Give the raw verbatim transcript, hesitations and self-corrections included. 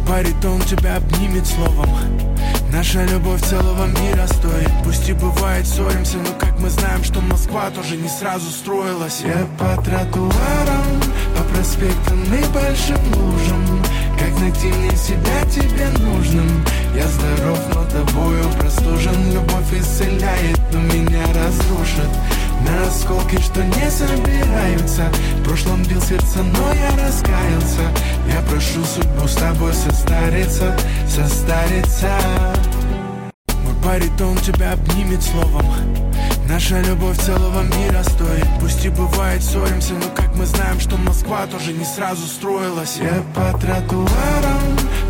баритон тебя обнимет словом. Наша любовь целого мира стоит. Пусть и бывает ссоримся, но как мы знаем, что Москва тоже не сразу строилась. Я по тротуарам, по проспектам и большим лужам. Как найти мне себя тебе нужным? Я здоров, но тобою простужен. Любовь исцеляет, но меня разрушит на осколки, что не собираются. В прошлом бил сердце, но я раскаялся. Я прошу судьбу с тобой состариться, состариться. Мой баритон тебя обнимет словом. Наша любовь целого мира стоит. Пусть и бывает ссоримся, но как мы знаем, что Москва тоже не сразу строилась. Я по тротуарам,